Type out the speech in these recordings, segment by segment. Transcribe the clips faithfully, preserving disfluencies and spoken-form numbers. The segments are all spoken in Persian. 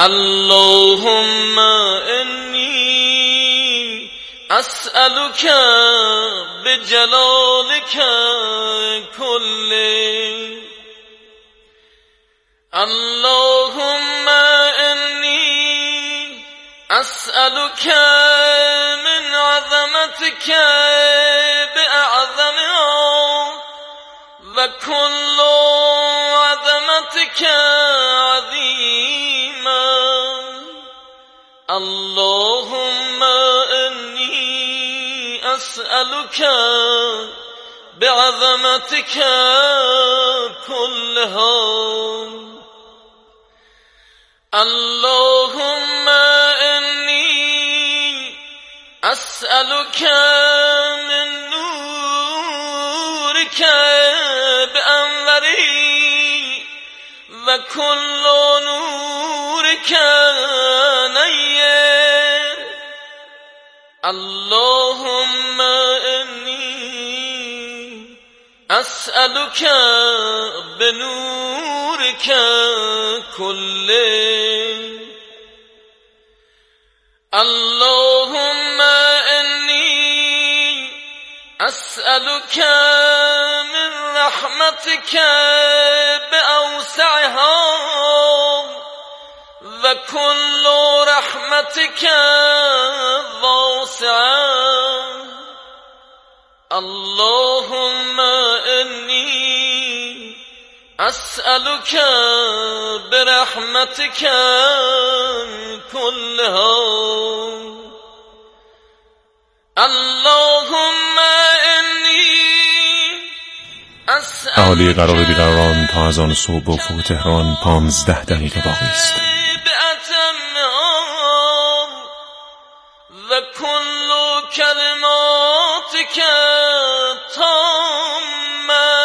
اللهم إني أسألك بجلالك كله. اللهم إني أسألك من عظمتك بأعظمها، وكل عظمتك عظيما. اللهم إني أسألك بعظمتك كلها. اللهم إني أسألك من نورك بأنوره، وكل نورك نير. اللهم إني أسألك بنورك كله. اللهم إني أسألك من رحمتك بأوسعها، وكل رحمتك واسعة. اللهم إني أسألك برحمتك كلها. اللهم إني أسألك. اهالی قرار بیقراران تا از آن صبح و افق تهران پانزده دقیقه باقی است. وكل كلماتك تامة.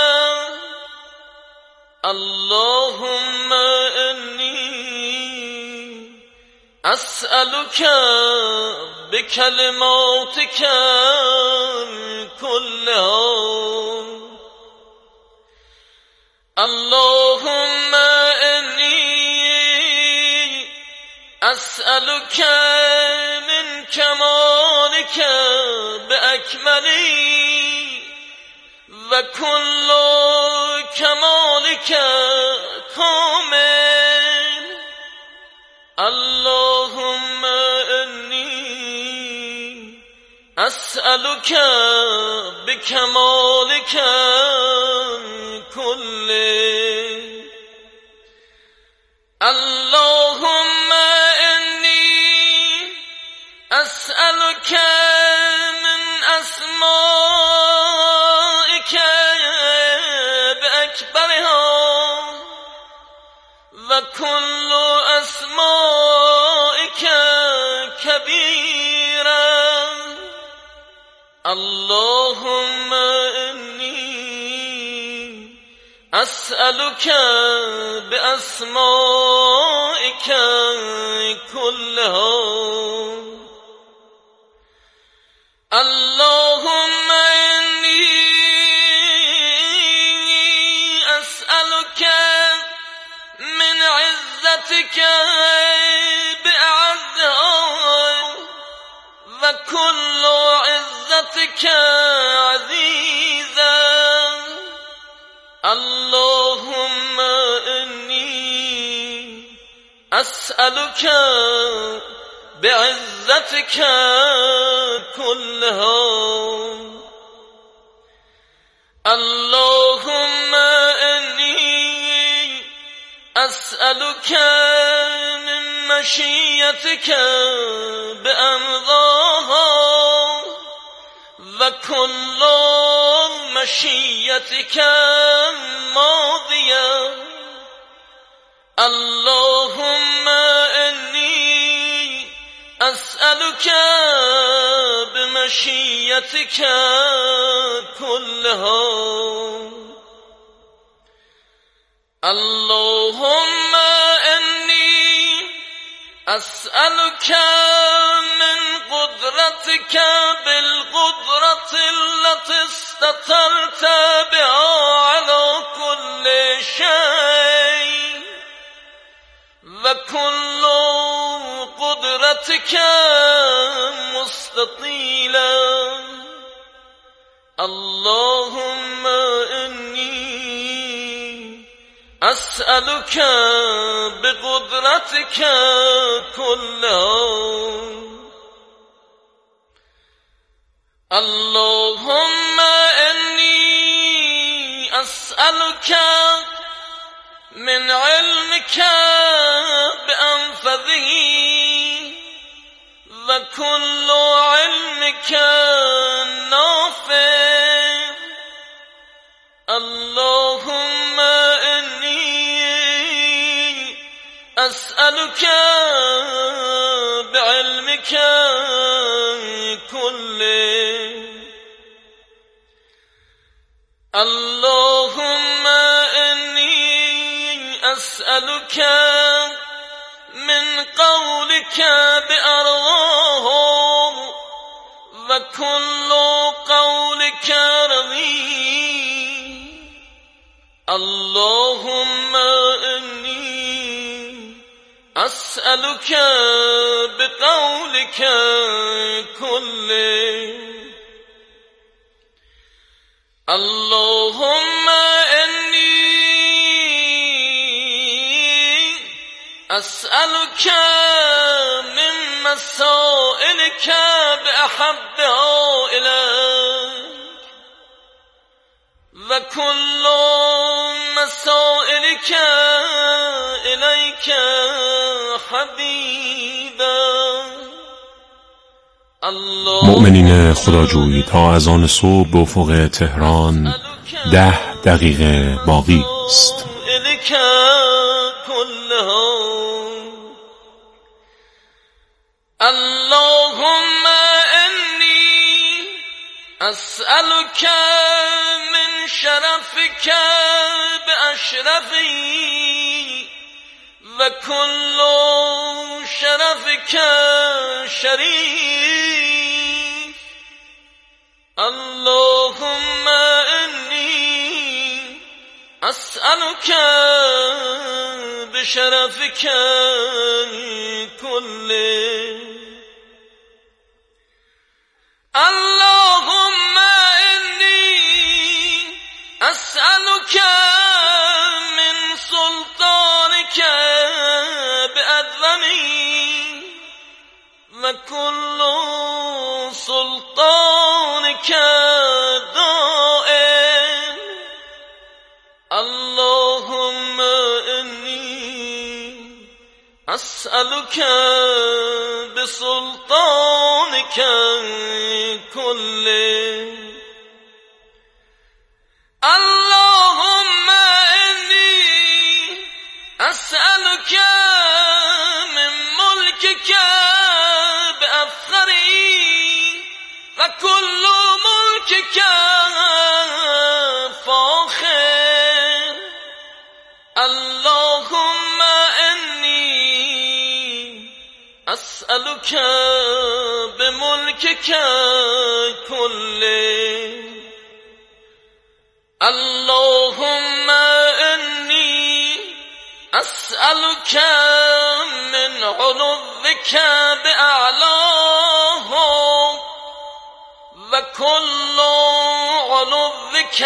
اللهم إني أسألك بكلماتك كلها. اللهم إني أسألك من كمالك بأكمله، وكل كمالك كامل. اللهم إني أسألك بكمالك كله. اللهم إني أسألك من أسمائك بأكبرها، وكل أسمائك كبيرا. اللهم إني أسألك بأسمائك كلها. اللهم إني أسألك من عزتك بأعزها، وكل عزتك عزيزا. اللهم إني أسألك بعزتك كلها. اللهم إني أسألك من مشيتك بأمضاها، وكل مشيتك ماضية. اللهم إني أسألك بمشيتك كلها. اللهم إني أسألك من قدرتك بالقدرة التي استطرت بها على كل شيء، وكل بقدرتك مستطيلا اللهم إني أسألك بقدرتك كلها اللهم إني أسألك من علمك بأنفذه وكل علمك نافع اللهم إني أسألك بعلمك كله اللهم إني أسألك من قولك بأرضاه وكل قولك رضي اللهم إني أسألك بقولك كله اللهم إني أسألك من مسائلك بأحبها إليك وكل مسائلك إليك حبيبا مؤمنین خداجوی تا از آن صبح به افق تهران ده دقیقه باقی است. اللهم إني أسألك من شرفك بأشرفي وكل شرفك شريف اللهم إني أسألك بشرفك كله اللهم إني أسألك من سلطانك بأدومي وكل سلطانك دائم اللهم إني أسألك بسلطانك كله اللهم إني أسألك من ملكك بأفخري وكل ملكك فاخر اللهم إني أسألك بملكك كله اللهم إني أسألك من علوك بأعلاه وكل علوك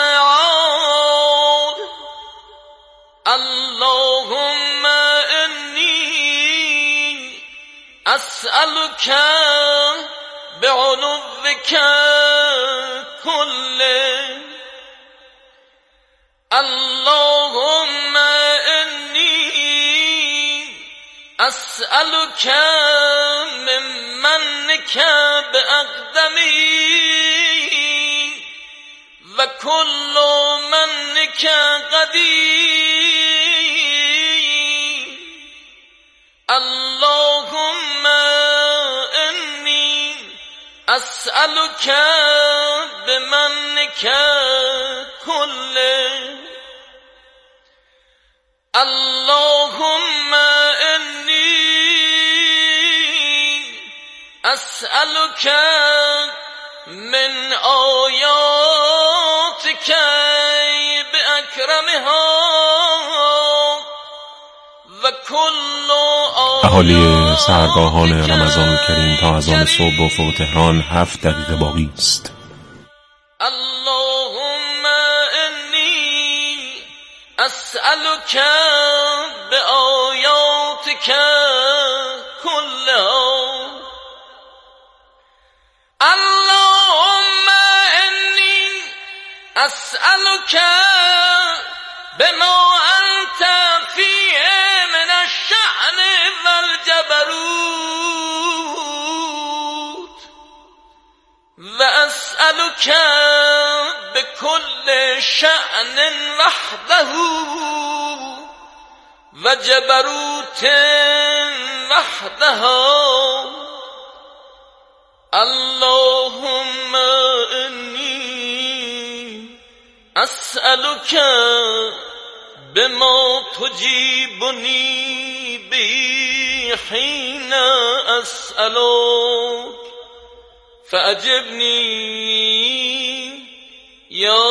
عال اللهم إني أسألك بعلوك كله اللهم إني أسألك من منك بأقدمي وكل منك قدير اللهم إني أسألك بمنك كله اللهم إني أسألك من آياتك بأكرمها وكل اهالی سحرگاهان رمضان الکریم تا اذان صبح به افق تهران هفت دقیقه باقی است. اللهم انی اسألک بآیاتک کلها اللهم انی اسألک بما انت فیه من الشأن والجبروت و اسألک بكل شأن وحده و جبروت وحدها اللهم انی اسألک بما تجیبنی به حین اسألک فأجبنی یا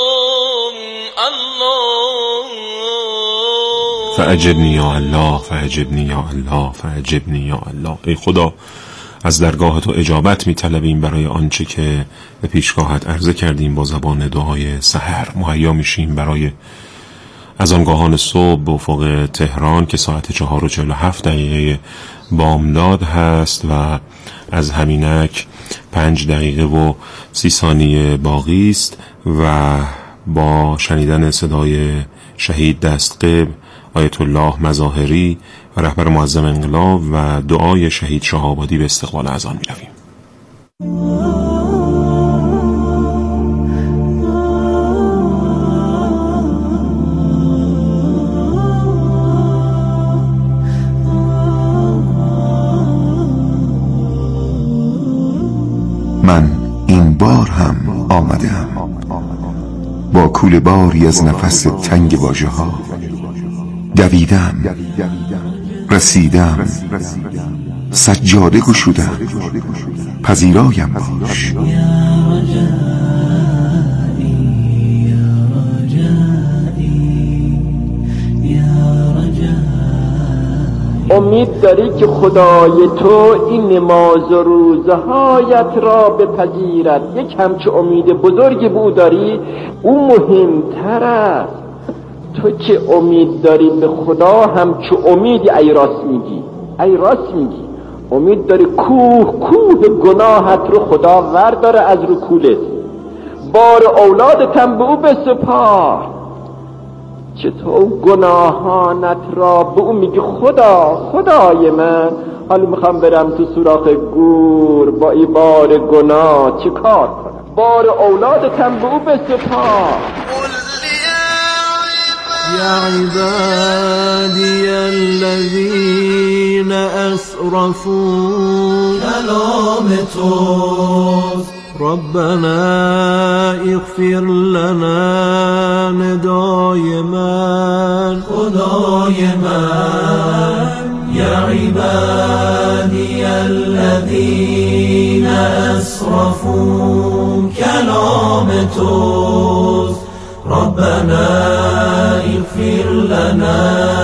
الله فأجبنی یا الله فأجبنی یا الله فأجبنی یا الله. ای خدا، از درگاه تو اجابت می طلبیم برای آنچه که به پیشگاهت عرضه کردیم. با زبان دعای سحر مهیا میشیم برای از آنگاهان صبح به افق تهران که ساعت چهار و چهل و هفت دقیقه بامداد هست و از همینک پنج دقیقه و سی ثانیه باقی است و با شنیدن صدای شهید دستقب آیت الله مظاهری و رهبر معظم انقلاب و دعای شهید شهابادی به استقبال اذان می رویم. من این بار هم آمدم با کوله باری از نفس تنگ واژه ها، دویدم، رسیدم، سجاده گشودم، پذیرایم باش. امید داری که خدای تو این نماز و روزهایت را بپذیرد. یک همچه امید بزرگی به او داری، او مهمتر است. تو که امید داری به خدا، همچه امیدی ای راست میگی، ای راست میگی. امید داری کوه کوه گناهت رو خدا ورداره از رو کولت، بار اولادت هم به او بسپار. چطور گناهانت را به او میگی خدا، خدای من حالا میخوام برم تو سوراخ گور با ای بار گناه چه کار کنم؟ بار اولادت هم به او بسپار. يا عبادي الذين أسرفوا كلام توست ربنا اغفر لنا ندای من خدای من. يا عبادي الذين أسرفوا كلام توست ربنا اغفر لنا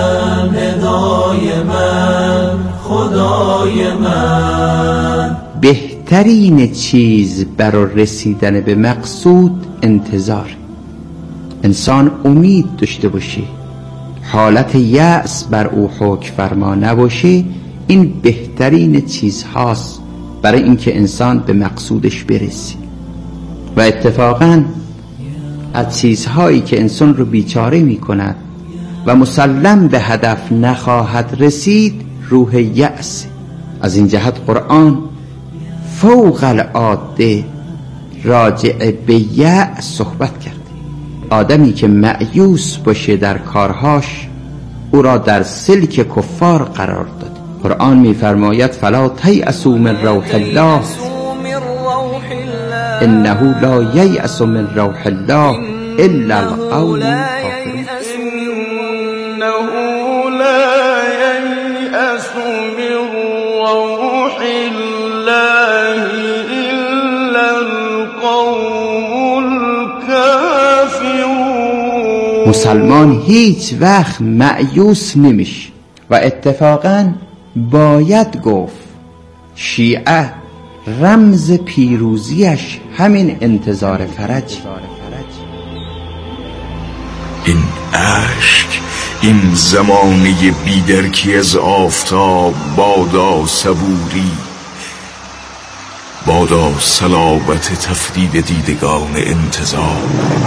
ندای من خدای من. بهترین چیز برای رسیدن به مقصود انتظار. انسان امید داشته باشه، حالت یأس بر او حکم فرما نباشه، این بهترین چیز هاست برای اینکه انسان به مقصودش برسه. و اتفاقاً از چیزهایی که انسان رو بیچاره می کند و مسلم به هدف نخواهد رسید روح یأس. از این جهت قرآن فوق العاده راجع به یأس صحبت کرده. آدمی که مأیوس باشه در کارهاش، او را در سلک کفار قرار داد. قرآن می فرماید فلا تیأسوا من روح الله انه لا ییأس من روح الله الا القوم الكافرون. انه لا ییأس من روح الله الا القوم الكافرون. مسلمان هیچ وقت مأیوس نمیشه و اتفاقا باید گفت شیعه رمز پیروزیش همین انتظار فرج. این اشک، این زمانه بیدرکی از آفتاب، بادا صبوری، بادا صلابت تفدید دیدگان انتظار.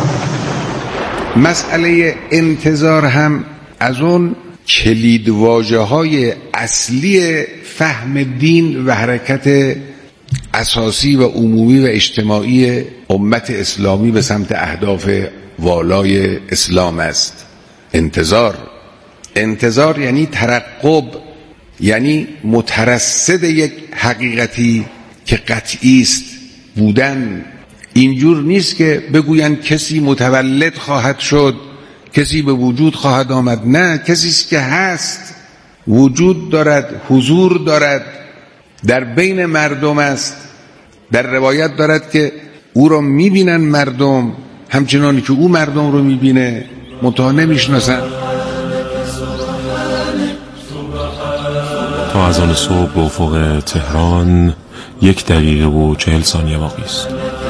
مسئله انتظار هم از اون کلید واژه های اصلی فهم دین و حرکت اساسی و عمومی و اجتماعی امت اسلامی به سمت اهداف والای اسلام است. انتظار انتظار یعنی ترقب، یعنی مترصد یک حقیقتی که قطعی است بودن. اینجور نیست که بگویند کسی متولد خواهد شد، کسی به وجود خواهد آمد. نه، کسی است که هست، وجود دارد، حضور دارد، در بین مردم است. در روایت دارد که او را میبینن مردم همچنانی که او مردم رو میبینه، منتها نمیشناسن. تا از آن صبح به افق تهران یک دقیقه و چهل ثانیه باقی است.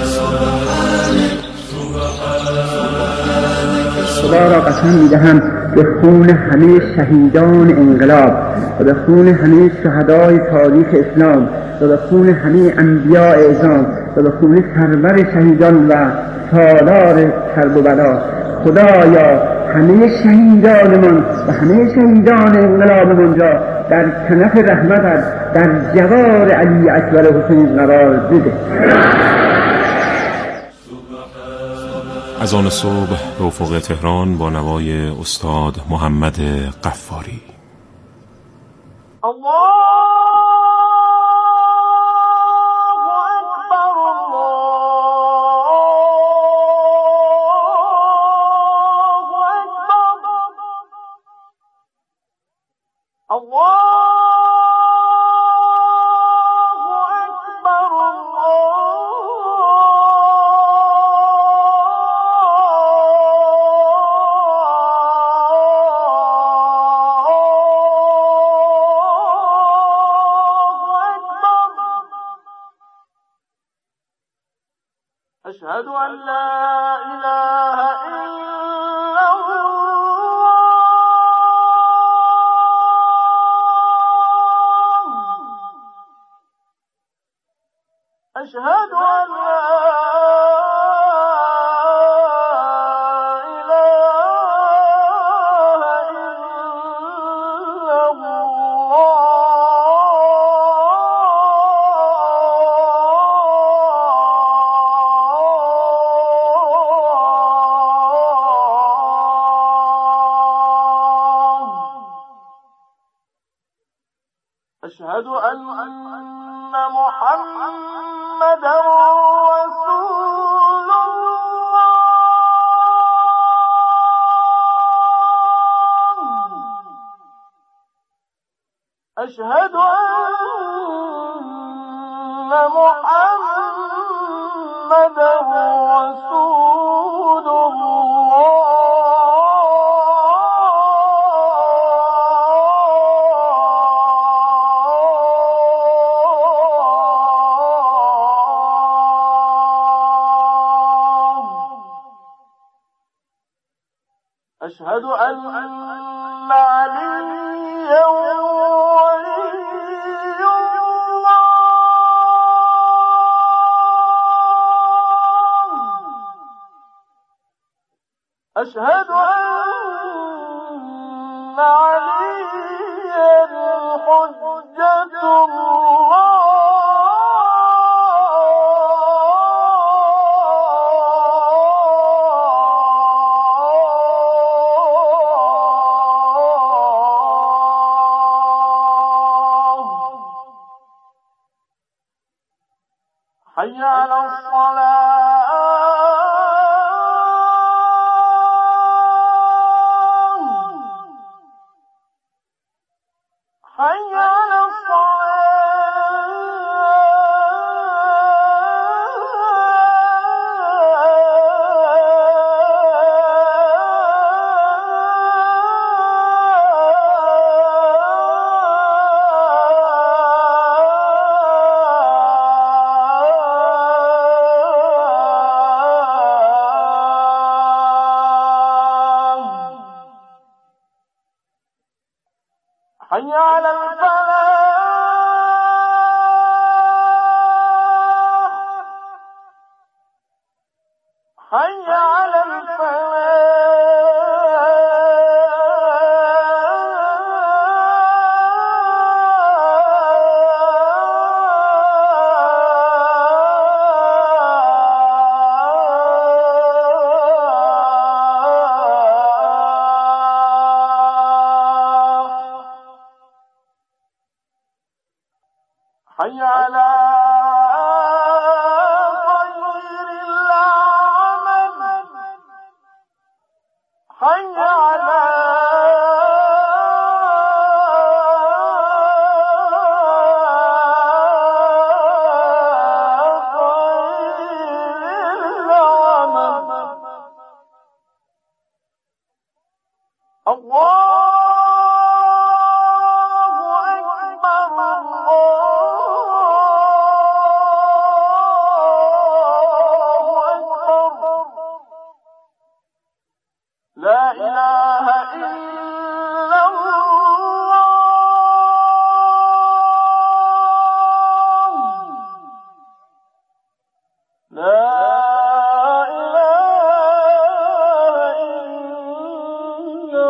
خدا را قسم میدهم به خون همه شهیدان انقلاب و به خون همه شهدای تاریخ اسلام و به خون همه انبیاء اعظام و به خون سرور شهیدان و سالار کرب و بلا، خدایا همه شهیدانمان و همه شهیدان انقلابمان را در کنف رحمتت در جوار علی اکبر حسین قرار بده. از آن صبح به افق تهران با نوای استاد محمد غفاری. أشهد أن لا إله إلا الله أشهد أن لا أشهد أن محمدا رسول الله أشهد أن محمدا رسول الله أشهد أن عليا ولي الله أشهد أن عليا حجة الله حي على الصلاة حي على الصلاة حي على الفلاح حي على حي على خير العمل حي على خير العمل الله لا إله إلا الله لا إله إلا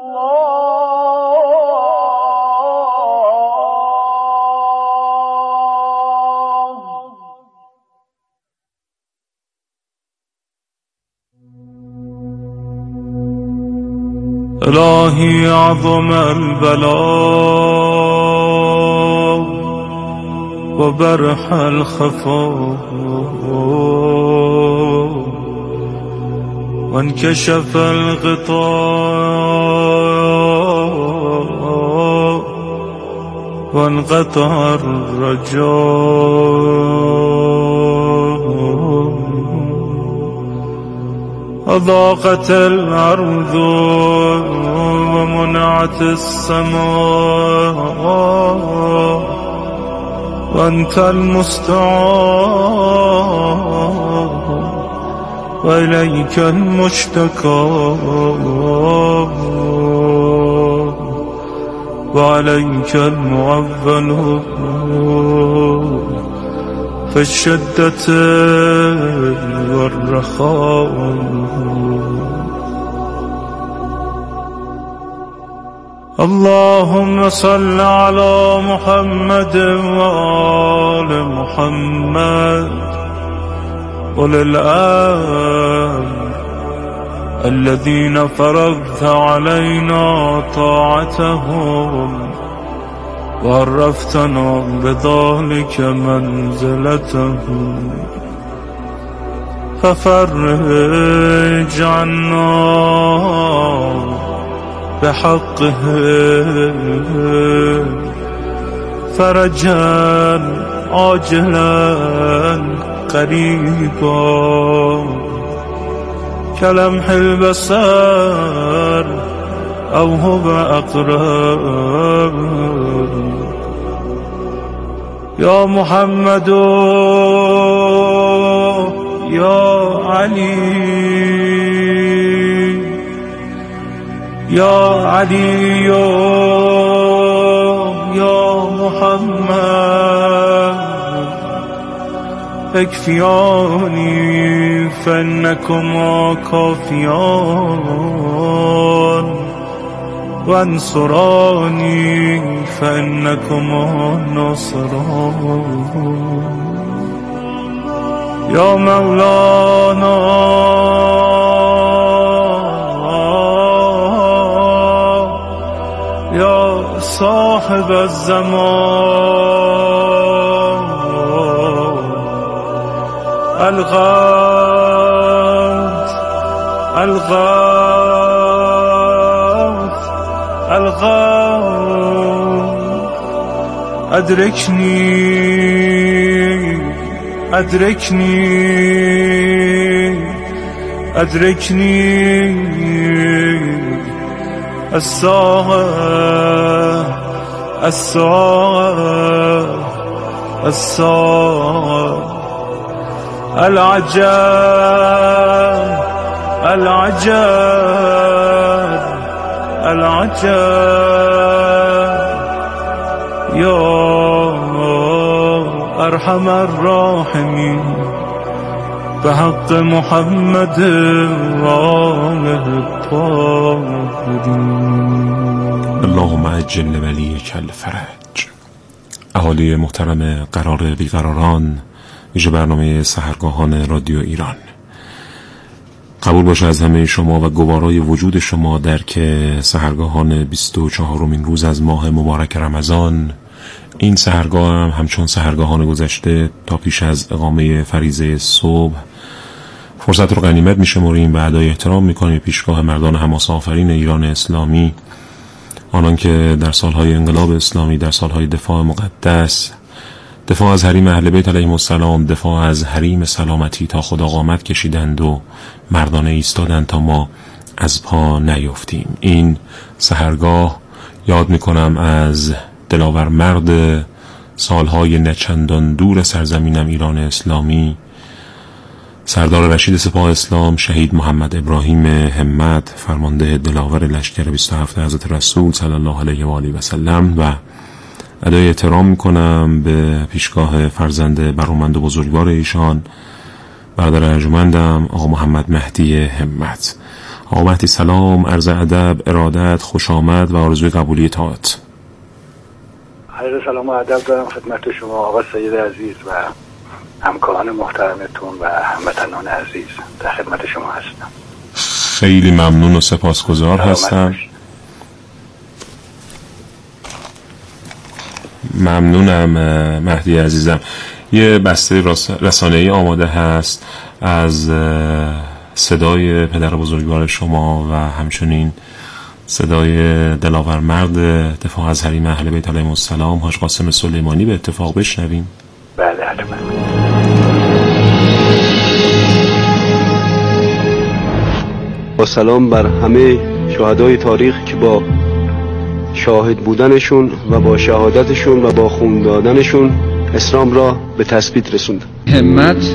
إلهي عظم البلاء وبرح الخفاء وانكشف الغطاء وانقطع الرجاء وضاقت الأرض ومنعت السماء وأنت المستعان وإليك المشتكى وعليك المعول في الشدة والرخاء اللهم صل على محمد وآل محمد أولي الأمر الذين فرضت علينا طاعتهم وعرفتنا بذلك منزلتهم ففرج عنا بحقهم فرجا عاجلا قريبا كلمح البصر أو هو أقرب يا محمد يا علي يا علي يا محمد اكفياني فإنكما كافيان وانصراني فإنكما ناصران يا مولانا يا صاحب الزمان الغوث الغوث الغوث أدركني أدركني أدركني الساعة الساعة الساعة العجاب العجاب العجاب یا ارحم الراحمین به حق محمد آله الطاهرین. اللهم عجل ولیک الفرج. اهالی محترم قرار بیقراران، ویژه برنامه سحرگاهان رادیو ایران، قبول باشه از همه شما و گوارای وجود شما در که سحرگاهان بیست و چهارمین روز از ماه مبارک رمضان، این سحرگاه هم همچون سحرگاهان گذشته تا پیش از اقامه فریضه صبح فرصت رو غنیمت میشمریم و ادای احترام میکنیم پیشگاه مردان حماس آفرین ایران اسلامی، آنان که در سالهای انقلاب اسلامی، در سالهای دفاع مقدس، دفاع از حریم اهل بیت علیهم السلام، دفاع از حریم سلامتی تا خدا قامت کشیدند و مردانه ایستادند تا ما از پا نیفتیم. این سحرگاه یاد میکنم از دلاور مرد سالهای نچندان دور سرزمینم ایران اسلامی، سردار رشید سپاه اسلام شهید محمد ابراهیم همت، فرمانده دلاور لشکر بیست و هفت حضرت رسول صلی الله علیه و آله و سلم، و ادای احترام میکنم به پیشگاه فرزند برومند و بزرگوار ایشان، برادر ارجمندم آقا محمد مهدی همت. آقا مهدی سلام، عرض ادب، ارادت، خوش آمد و آرزوی قبولی طاعت. عرض سلام و ادب دارم خدمت شما آقا سید عزیز و همکاران محترمتون و هموطنان عزیز. در خدمت شما هستم. خیلی ممنون و سپاسگزار هستم. ممنونم مهدی عزیزم. یه بسته رسانه‌ای آماده هست از صدای پدر بزرگوار شما و همچنین صدای دلاور مرد دفاع از حریم اهل بیت علیهم السلام حاج قاسم سلیمانی به اتفاق بشنویم. بله حتما. با سلام بر همه شهدای تاریخ که با شاهد بودنشون و با شهادتشون و با خون دادنشون اسلام را به تثبیت رسوند. همت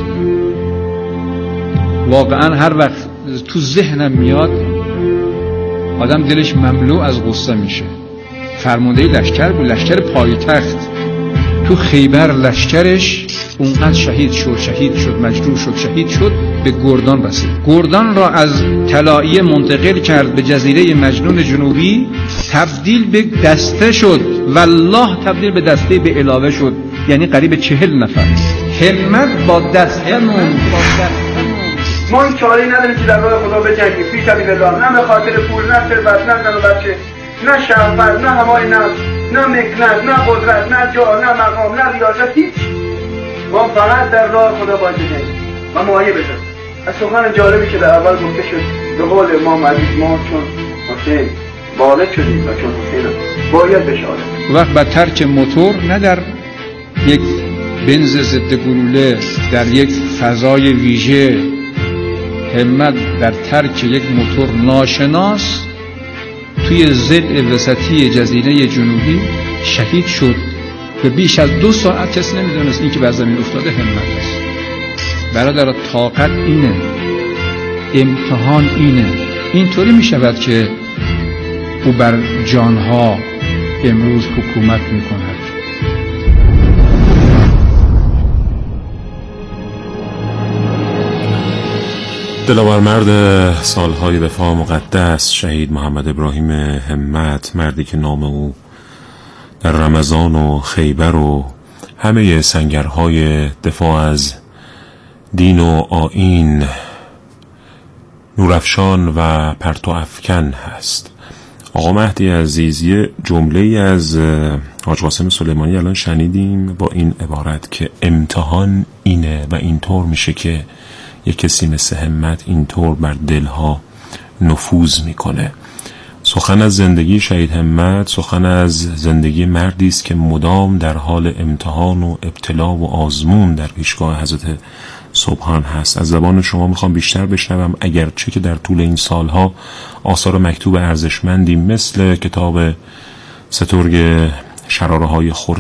واقعا هر وقت تو ذهنم میاد آدم دلش مملو از غصه میشه. فرمانده لشکر بود، لشکر پایتخت، تو خیبر لشکرش اونقدر شهید شد شهید شد مجروح شد شهید شد به گردان رسید. گردان را از طلائیه منتقل کرد به جزیره مجنون جنوبی، تبدیل به دسته شد، والله تبدیل به دسته به علاوه شد، یعنی قریب چهل نفر. همت با دسته مون ما این چاره‌ای نداریم که در راه خدا بجنگیم فی سبیل الله، نه به خاطر پول، نه ثروت، نه زن و بچه، نه شهوت، نه هوای نفس، نه مکنت، نه قدرت، نه جاه، نه مقام، نه ریاست، هیچ. ما فقط در راه خدا باید بجنگیم و مایه بزنیم. از سخن جالبی که در اول گفته شد به قول امام علی، ما چون حسین بالغ شدیم و چون حسین باید بشاریم. وقت با ترک موتور، نه در یک بنز ضد گلوله، در یک فضای ویژه، همت در ترک یک موتور ناشناس توی ضلع وسطی جزیره جنوبی شهید شد و بیش از دو ساعت کسی نمیدونست این که بر زمین افتاده همت است. برادر طاقت اینه، امتحان اینه. اینطوری میشود که او بر جانها امروز حکومت میکند. دلاور مرد سالهای دفاع مقدس شهید محمد ابراهیم همت، مردی که نام او در رمضان و خیبر و همه سنگرهای دفاع از دین و آیین نورافشان و پرتو افکن هست. آقا مهدی عزیز، یه جمله از حاج قاسم سلیمانی الان شنیدیم با این عبارت که امتحان اینه و اینطور میشه که یک کسی مثل همت اینطور بر دلها نفوذ میکنه. سخن از زندگی شهید همت سخن از زندگی مردی است که مدام در حال امتحان و ابتلا و آزمون در پیشگاه حضرت سبحان هست. از زبان شما میخوام بیشتر بشنوم، اگرچه که در طول این سالها آثار مکتوب ارزشمندی مثل کتاب سترگ شراره های خورشید